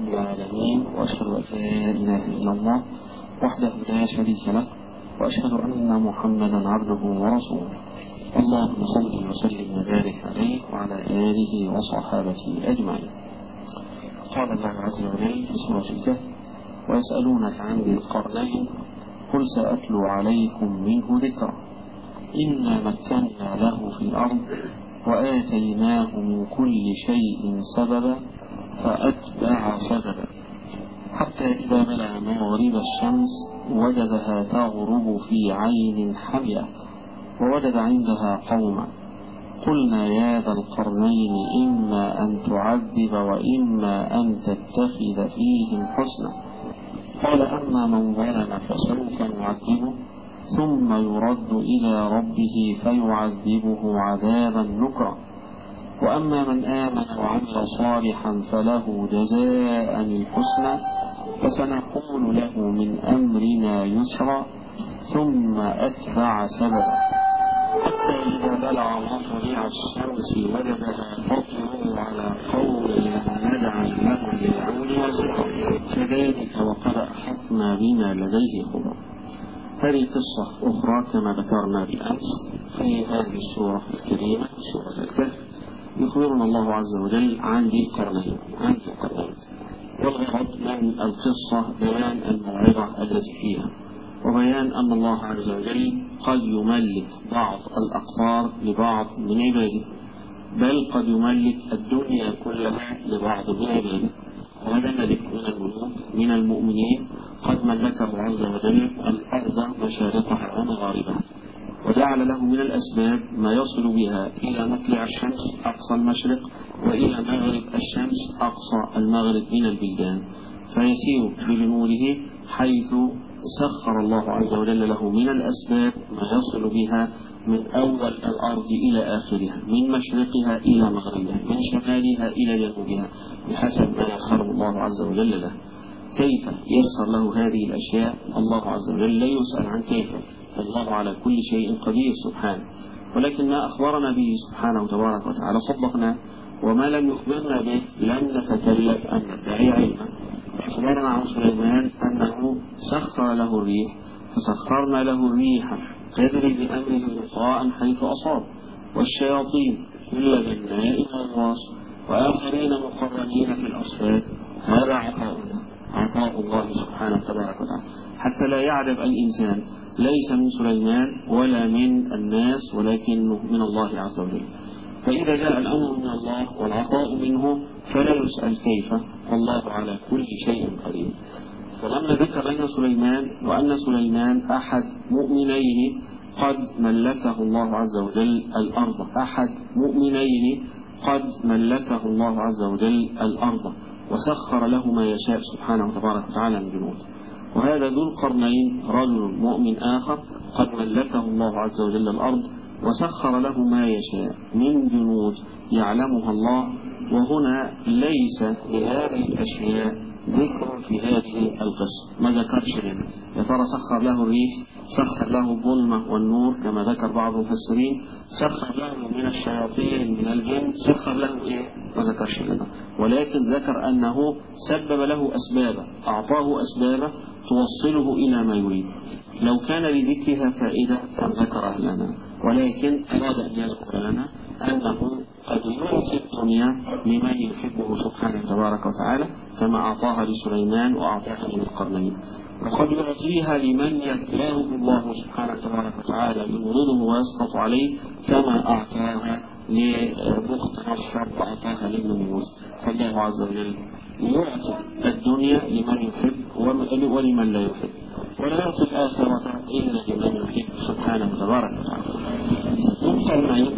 العالمين، وأشهد أن لا إله إلا الله وحده لا شريك له، وأشهد أن محمدا عبده ورسوله. اللهم صل وسلم وبارك عليه وعلى آله وصحابته أجمعين. قال الله عز وجل في سورة الكهف: ويسألونك عن ذي القرنين قل سأتلو عليكم منه ذكرا إنا مكنا له في الأرض وآتيناه من كل شيء سببا فأتبع سببا حتى إذا بلغ مغرب الشمس وجدها تغرب في عين حمية ووجد عندها قوما قلنا يا ذا القرنين إما أن تعذب وإما أن تتخذ فيهم حسنا قال أما من ظلم فسوف نعذبه ثم يرد إلى ربه فيعذبه عذابا نكرا وأما من آمن وعمل صالحا فله جزاء الحسنى فسنقول له من أمرنا يسرا ثم أتبع سببا حتى إذا بلغ مطلع الشمس وجدها تطلع على قوم لم نجعل له للعون وزرا كذلك وقد أحطنا بما لديه خبرا. هذه قصة أخرى كما ذكرنا بالأمس في هذه السورة الكريمة سورة الكهف. يخبرنا الله عز وجل عن ذي القرنين والغرض من القصة بيان الموعظة التي فيها وبيان أن الله عز وجل قد يملك بعض الأقطار لبعض من عباده، بل قد يملك الدنيا كلها لبعض من عباده. وهذا ملك من الملوك من المؤمنين قد ملكه عز وجل الأرض مشارقها ومغاربها وجعل له من الأسباب ما يصل بها إلى مطلع الشمس أقصى المشرق وإلى مغرب الشمس أقصى المغرب من البلدان، فيسير بجنوده حيث سخر الله عز وجل له من الأسباب ما يصل بها من أول الأرض إلى آخرها، من مشرقها إلى مغربها، من شمالها إلى جنوبها، بحسب ما يسره الله عز وجل له. كيف يسر له هذه الأشياء؟ الله عز وجل لا يسأل عن كيف، فالله على كل شيء قدير سبحانه. ولكن ما أخبرنا به سبحانه تبارك وتعالى صدقنا، وما لم يخبرنا به لم نتكلف أن ندعي علما. أخبرنا عن سليمان أنه سخر له الريح، فسخرنا له الريح تجري بأمره لقاء حيث أصاب، والشياطين كل بناء وغواص وآخرين مقرنين في الأصفاد. هذا عطاء الله سبحانه تبارك وتعالى، حتى لا يعجب الإنسان ليس من سليمان ولا من الناس ولكنه من الله عز وجل. فإذا جاء الأمر من الله والعطاء منه فلا يسأل كيف، فالله على كل شيء قدير. فلما ذكر لنا سليمان وأن سليمان أحد مؤمنين قد ملكه الله عز وجل الأرض، أحد مؤمنين قد ملكه الله عز وجل الأرض وسخر له ما يشاء سبحانه تبارك وتعالى من جنود. وهذا ذو القرنين رجل مؤمن آخر قد ملكه الله عز وجل الأرض وسخر له ما يشاء من جنود يعلمها الله. وهنا ليس لهذه الأشياء ذكر في هذه القصة، ما ذكرش لنا يا ترى سخر له الريح، سخر له الظلمة والنور كما ذكر بعض المفسرين، سخر له من الشياطين من الجن، سخر له إيه؟ ما ذكرش لنا، ولكن ذكر أنه سبب له أسبابا، أعطاه أسبابا توصله إلى ما يريد. لو كان لذكرها فائدة كان ذكرها لنا، ولكن أراد أن يذكر لنا أنه قد يعطي الدنيا لمن يحبه سبحانه تبارك وتعالى كما أعطاها لسليمان وأعطاها للقرنين، وقد يعطيها لمن يكرهه الله سبحانه تبارك وتعالى يمرضه ويسقط عليه كما أعطاها لبخت نصر وأعطاها للنموذج. فالله عز وجل يعطي الدنيا لمن يحب ولمن لا يحب، ولا يعطي الآخرة إلا لمن يحب سبحانه تبارك وتعالى.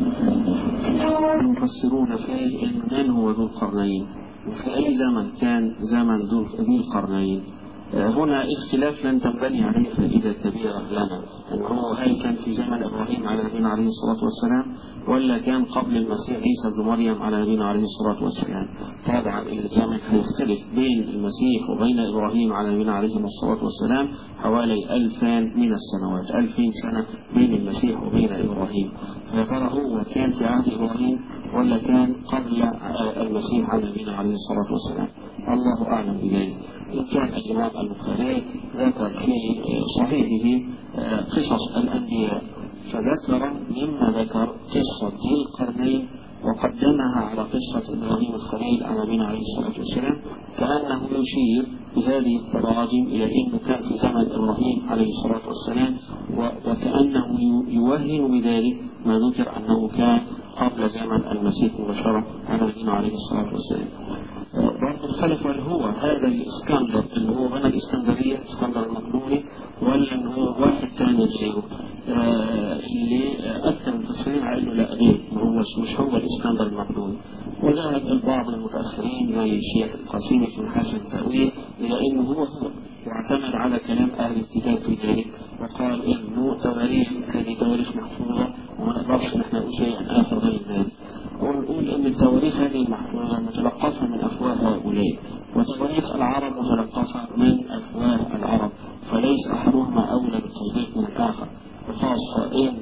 المفسرون فيه من هو ذو القرنين وفي أي زمن كان زمن ذي القرنين. هنا اختلاف لن تنبني عليه فائدة كبيرة لنا، أنه هل كان في زمن إبراهيم على نبينا عليه الصلاة والسلام ولا كان قبل المسيح عيسى بن مريم على نبينا عليه الصلاة والسلام. طبعا الزمن هيختلف بين المسيح وبين إبراهيم على نبينا عليه الصلاة والسلام حوالي 2000 من السنوات، 2000 سنة بين المسيح وبين إبراهيم. فيا هو كان في عهد إبراهيم ولا كان قبل المسيح على نبينا عليه الصلاة والسلام؟ الله أعلم بذلك. إن كان الإمام البخاري ذكر في صحيحه قصص الأنبياء، فذكر مما ذكر قصة ذي القرنين وقدمها على قصة إبراهيم الخليل على نبينا عليه الصلاة والسلام، كأنه يشير بهذه التراجم إلى أنه كان في زمن إبراهيم عليه الصلاة والسلام، وكأنه يوهم بذلك ما ذكر أنه كان قبل زمن المسيح مباشرة على نبينا عليه الصلاة والسلام. برضه الخلف هل هو هذا الإسكندر اللي هو بنى الإسكندرية اسكندر المقدوني، ولا إن هو واحد ثاني غيره؟ اللي أكثر المفسرين قالوا لا غير، مش هو الإسكندر المقدوني. وذهب البعض المتأخرين زي الشيخ القاسمي في محاسن التأويل إلى إنه هو واعتمد على كلام أهل الكتاب في ذلك، وقال إنه تواريخ هذه تواريخ محفوظة وما نقدرش نحن نقول شيئا آخر غير ذلك. ونقول إن التواريخ هذه المحفوظة متلقفة من أفواه هؤلاء، وتواريخ العرب متلقفة من أفواه العرب، فليس أحدهما أولى بالتصديق من الآخر، وخاصة إن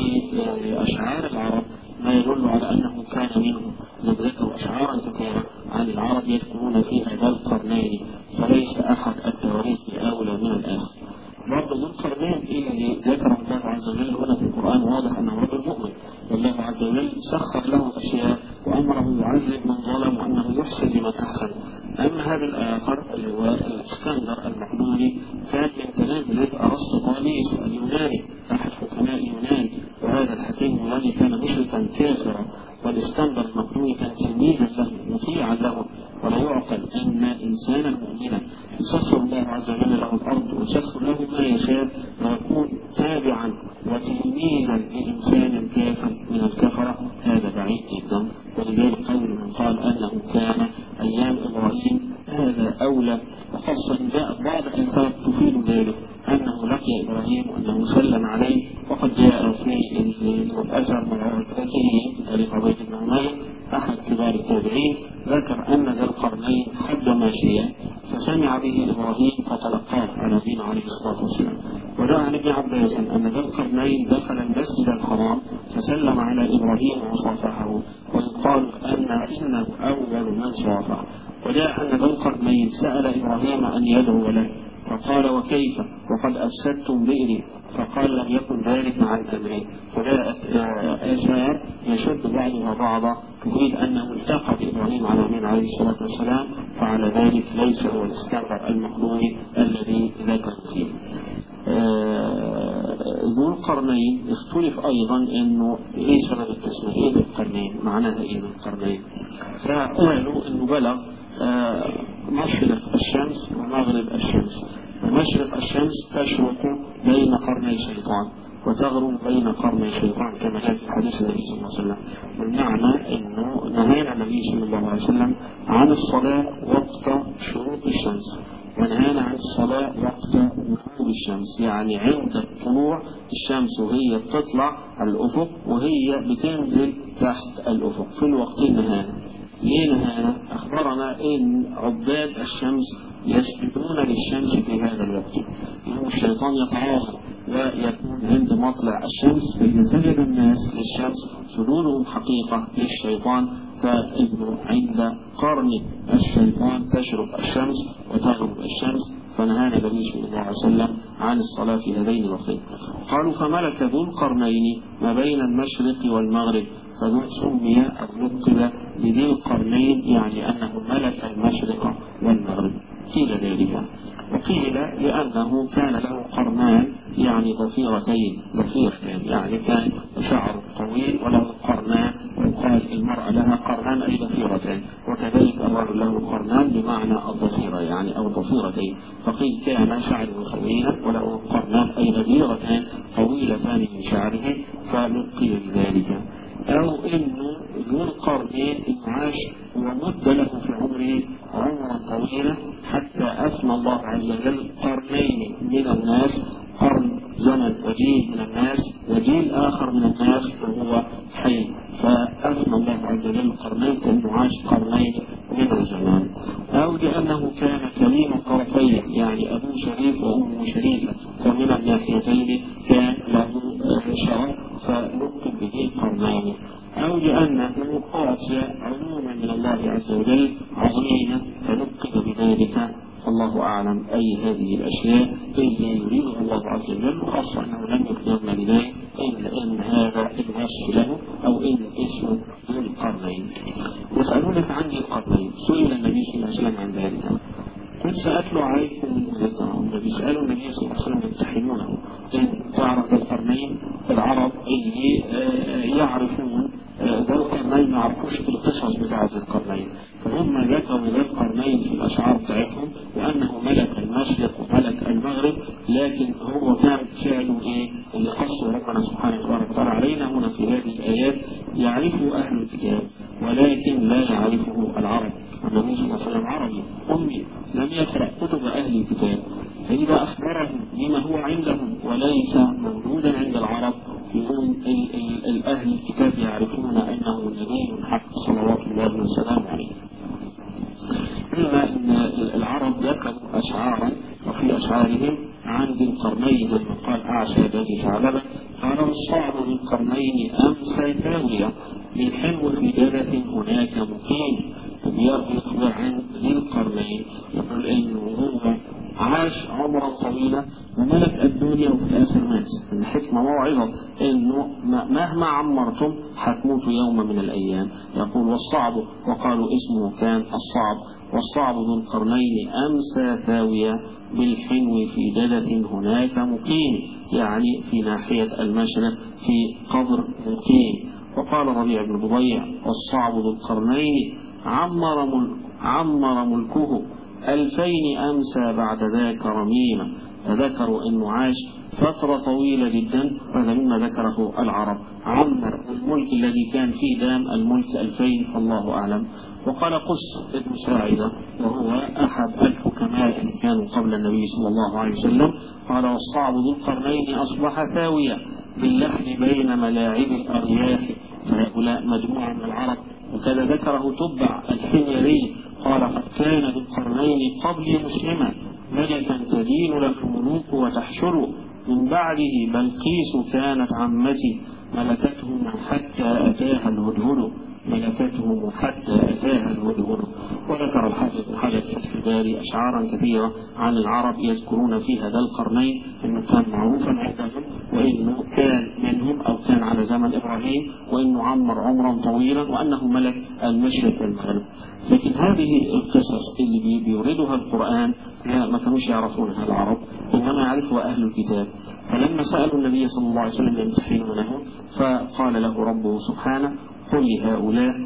في أشعار العرب ما يدل على أنه كان منهم، ذكروا أشعارا كثيرة عن العرب يذكرون فيها ذا القرنين، فليس أحد التواريخ أولى من الآخر. برضه ذو القرنين اللي ذكره الله عز وجل هنا في القرآن واضح أنه رجل مؤمن، والله عز وجل سخر له أشياء وأمره يعذب من ظلم وأنه يحسن لمن أحسن. أما هذا الآخر اللي هو الإسكندر المقدوني كان من تلامذة أرسطاطاليس اليوناني أحد حكماء اليونان، وهذا الحكيم اليوناني كان مشركا كافرا، والإسكندر المقدوني كان تلميذا له مطيعا له. ولا يعقل أن إنسانا مؤمنا يسخر الله عز وجل له الأرض ويسخر له ما يشاء ويكون تابعا وتلميذا لإنسان كافر من الكفرة، هذا بعيد جدا. ولذلك قول من قال أنه كان أيام إبراهيم هذا أولى، وخاصة جاء بعض الآثار تفيد ذلك أنه لقي إبراهيم وأنه سلم عليه، وقد جاء في الأثر من عرفته بطريق عبيد بن عمير أحد كبار التابعين ذكر أن ذا القرنين حد ماشيا فسمع به إبراهيم فتلقاه على نبينا عليه الصلاة والسلام. وجاء عن ابن عباس أن ذا القرنين دخل المسجد الحرام فسلم على إبراهيم وصافحه، ويقال إنه أول من صافح. وجاء أن ذا القرنين سأل إبراهيم أن يدعو له فقال وكيف وقد أفسدتم بئري، فقال لم يكن ذلك عن أمري. فجاءت آثار يشد بعضها بعضا تريد أنه التقى بإبراهيم على نبينا عليه الصلاة والسلام، فعلى ذلك ليس هو الإسكندر المقدوني الذي ذكر فيه. ذو القرنين اختلف أيضا إنه إيه سبب التسمية، إيه ذو القرنين معناها إيه ذو القرنين؟ فقالوا إنه بلغ مشرق الشمس ومغرب الشمس، ومشرق الشمس تشرق بين قرني شيطان وتغرب بين قرني شيطان كما جاء في حديث النبي صلى الله عليه وسلم. والمعنى انه نهانا النبي صلى الله عليه وسلم عن الصلاة وقت شروق الشمس، ونهانا عن الصلاة وقت غروب الشمس، يعني عند طلوع الشمس وهي بتطلع على الأفق وهي بتنزل تحت الأفق في الوقتين نهانا. ليه نهانا؟ أخبرنا إن عباد الشمس يسجدون للشمس في هذا الوقت، يعني الشيطان يتعاظم ويكون عند مطلع الشمس، فإذا سجد الناس للشمس سجودهم حقيقة للشيطان، فإنه عند قرن الشيطان تشرق الشمس وتغرب الشمس، فنهانا النبي صلى الله عليه وسلم عن الصلاة في هذين الوقتين. قالوا فملك ذو القرنين ما بين المشرق والمغرب، فسمي أو لقب بذي القرنين، يعني أنه ملك المشرق والمغرب. قيل ذلك، وقيل لأنه كان له قرنان يعني ضفيرتين، يعني كان شعر طويل وله قرنان، وقال المرأة لها قرنان أي ضفيرتين، وكذلك الرجل له قرنان بمعنى الضفيرة يعني أو ضفيرتين، فقيل كان شعره طويلا وله قرنان أي ضفيرتان طويلتان من شعره فلقي بذلك. أو إنه ذو القرنين عاش ومد له في عمره عمرا طويلا حتى أثنى الله عز وجل قرنين من الناس، قرن زمن وجيل من الناس وجيل آخر من الناس وهو حي، فأثنى الله عز وجل قرنين كأنه عاش قرنين من الزمان. أو لأنه كان كريم الطرفين، يعني أبوه شريف وأمه شريفة، فمن الناحيتين كان له شرف فلقب به قرنين. أو لأنه أعطي علوما من الله عز وجل عظيمة فلقب ذلك فالله أعلم أي هذه الأشياء اللي يريدها الله عز وجل، وخاصة أنه لم يخبرنا لذلك إلا أن هذا الوصف له أو إن اسمه ذو القرنين. يسألونك عن ذي القرنين، سئل النبي صلى الله عليه وسلم عن ذلك، قل سأتلو عليكم ذكرهم. بيسألوا النبي صلى الله عليه وسلم يمتحنونه إن تعرف ذي القرنين. العرب اللي يعرفون ذي القرنين ما يعرفوش القصص بتاعة ذي القرنين، فهم ذكروا ذي القرنين في الأشعار بتاعتهم وأنه ملك المشرق وملك المغرب، لكن هو كان فعله إيه اللي قصه ربنا سبحانه وتعالى علينا هنا في هذه الآيات. يعرفه أهل الكتاب ولكن لا يعرفه العرب. النبي صلى الله عليه وسلم عربي أمي لم يقرأ كتب أهل الكتاب، فإذا أخبرهم بما هو عندهم وليس موجودا عند العرب يقول الأهل الكتاب يعرفون أنه نبي حق صلوات الله وسلامه عليه. إلا أن العرب ذكروا أشعارا، وفي أشعارهم عن ذي القرنين لما قال أعشى بني ثعلبة قال الصعب ذي القرنين أمسى ثاوية بالحلو في جدة هناك مقيم. يخبر عن ذي القرنين يقول إنه هو عاش عمرا طويلا وملك الدنيا وفي الآخر مات. الحكمة موعظة إنه مهما عمرتم حتموتوا يوم من الأيام. يقول والصعب، وقالوا اسمه كان الصعب، والصعب ذو القرنين أمسى ثاوية بالحنو في جدة هناك مقيم، يعني في ناحية المشرق في قبر مقيم. وقال ربيع بن بضيع والصعب ذو القرنين عمر ملكه 2000 أمسى بعد ذاك رميما. فذكروا أنه عاش فترة طويلة جدا، وهذا مما ذكره العرب. عمر الملك الذي كان فيه دام الملك 2000 فالله أعلم. وقال قس ابن ساعدة وهو أحد الحكماء اللي كانوا قبل النبي صلى الله عليه وسلم قال والصعب ذو القرنين أصبح ثاوية باللحن بين ملاعب الأرياح. فهؤلاء مجموعة من العرب. وكذا ذكره تبع الحميري قال قد كان ذو القرنين قبلي مسلما ملكا تدين له الملوك وتحشر من بعده بلقيس كانت عمتي ملكته حتى أتاها الهدهد ملكته حتى أتاها الهدهد. وذكر الحافظ بن حجر في الباري أشعارا كثيرة عن العرب يذكرون فيها ذا القرنين أنه كان معروفا عندهم وإنه كان منهم أو كان على زمن إبراهيم وإنه عمر عمرا طويلا وأنه ملك المشرق والمغرب. لكن هذه القصص اللي بيوردها القرآن ما كانوش يعرفونها العرب، إنما يعرفها أهل الكتاب. فلما سألوا النبي صلى الله عليه وسلم يمتحنونه فقال له ربه سبحانه قل لهؤلاء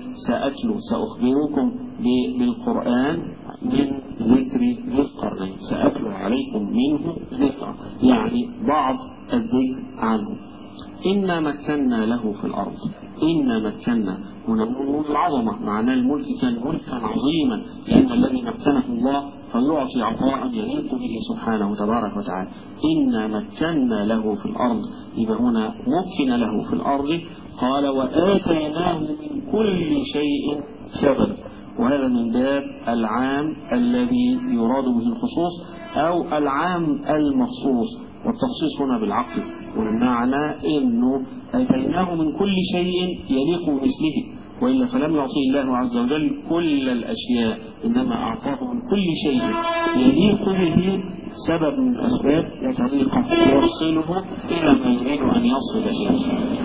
سأخبركم بالقرآن من ذكر ذي القرنين، سأتلو عليكم منه ذكر، يعني بعض الذكر عنه. إنا مكنا له في الأرض. إنا مكنا هنا نقول العظمة، معناه الملك كان ملكا عظيما، لأن الذي مكنه الله فيعطي عطاء يليق به سبحانه تبارك وتعالى. إنا مكنا له في الأرض، إذا هنا مكن له في الأرض. قال وآتيناه من كل شيء سبب، وهذا من باب العام الذي يراد به الخصوص أو العام المخصوص، والتخصيص هنا بالعقل، والمعنى إنه آتيناه من كل شيء يليق بمثله، وإلا فلم يعطيه الله عز وجل كل الأشياء، إنما أعطاه من كل شيء يليق به سبب من الأسباب وطريقة يوصله إلى ما يريد أن يصل إليه.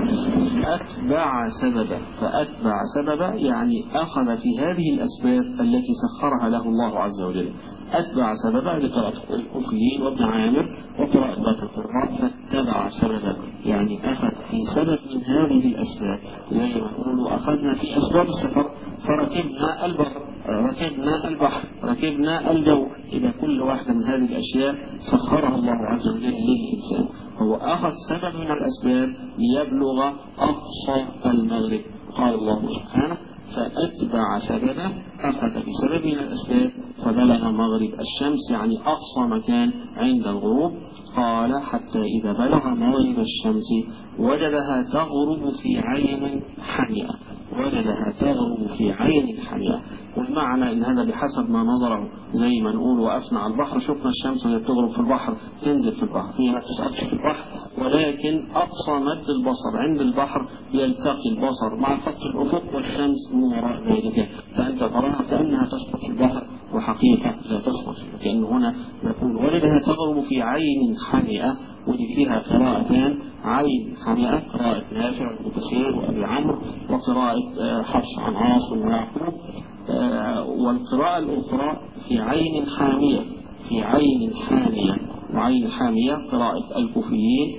أتبع سببا، فأتبع سببا يعني أخذ في هذه الأسباب التي سخرها له الله عز وجل. أتبع سببا لقراءة الأخلين وابن عامر وقراءة باقي القراء، فاتبع سببا يعني أخذ في سبب من هذه الأسباب. لا يقول أخذنا في أسباب السفر فركبنا البحر، ركبنا البحر، ركبنا الجو. إذا كل واحدة من هذه الأشياء سخرها الله عز وجل للإنسان، هو أخذ سبب من الأسباب ليبلغ أقصى المغرب. قال الله سبحانه فأتبع سببا، أخذ بسبب من الأسباب فبلغ مغرب الشمس يعني أقصى مكان عند الغروب. قال حتى إذا بلغ مغرب الشمس وجدها تغرب في عين حمئة، وجدها تغرب في عين حمئة. والمعنى إن هذا بحسب ما نظره، زي ما نقول وقفنا على البحر شفنا الشمس وهي بتغرب في البحر تنزل في البحر، هي ما تسقطش في البحر، ولكن أقصى مد البصر عند البحر يلتقي البصر مع خط الأفق والشمس من وراء ذلك، فأنت تراها كأنها تسقط في البحر وحقيقة لا تصرف، لأنه هنا يقول ولدها تغرب في عين حمئة، ودي فيها قراءتان، عين حمئة قراءة نافع وكثير وأبي عمرو، وقراءة حفص عن عاصم ويعقوب، والقراءة الأخرى في عين حامية، في عين حامية، وعين حامية قراءة الكوفيين،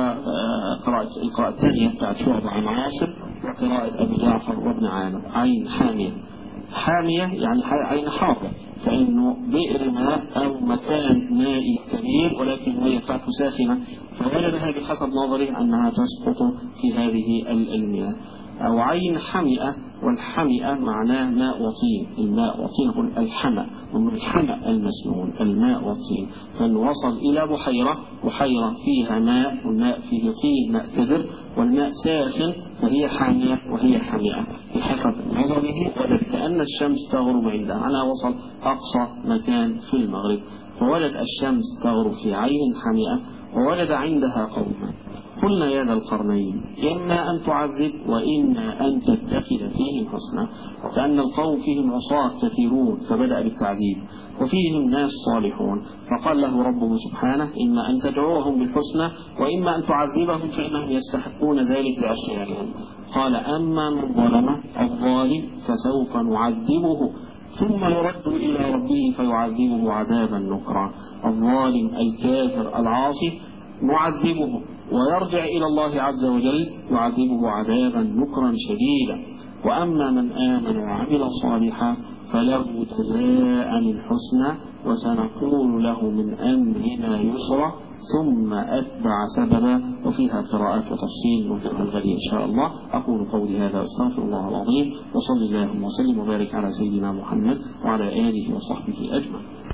وقراءة القراءة الثانية بتاعت شعبة عن عاصم، وقراءة أبي جعفر وابن عامر. عين حامية، حامية يعني عين حارة، فإنه بئر ماء أو مكان مائي كبير ولكن المياه بتاعته ساخنة، فوجدها بحسب نظره أنها تسقط في هذه المياه. أو عين حمئة، والحمئة معناه ماء وطين، الماء وطين الحمأ، ومن الحمأ المسنون الماء والطين، فإنه وصل إلى بحيرة فيها ماء، والماء فيه طين ماء كدر، والماء ساخن، فهي حامية وهي حمئة بحسب نظره، وجد كأن الشمس تغرب عندها، أنا وصل أقصى مكان في المغرب، فولد الشمس تغرب في عين حمئة، وولد عندها قوما. قلنا يا ذا القرنين إما أن تعذب وإما أن تتخذ فيهم حسنا، كأن القوم فيهم عصاة كثيرون فبدأ بالتعذيب، وفيهم ناس صالحون، فقال له ربه سبحانه إما أن تدعوهم بالحسنى وإما أن تعذبهم فإنهم يستحقون ذلك بعصيانهم. قال أما من ظلم الظالم فسوف نعذبه ثم يرد إلى ربه فيعذبه عذابا نكرا. الظالم الكافر العاصي نعذبه ويرجع إلى الله عز وجل يعذبه عذابا نكرا شديدا. وأما من آمن وعمل صالحا فله جزاء الحسنى وسنقول له من أمرنا يسرا ثم أتبع سببا. وفيها قراءات وتفصيل نذكر الغد إن شاء الله. أقول قولي هذا واستغفر الله العظيم، وصلى الله وسلم وبارك على سيدنا محمد وعلى آله وصحبه أجمعين.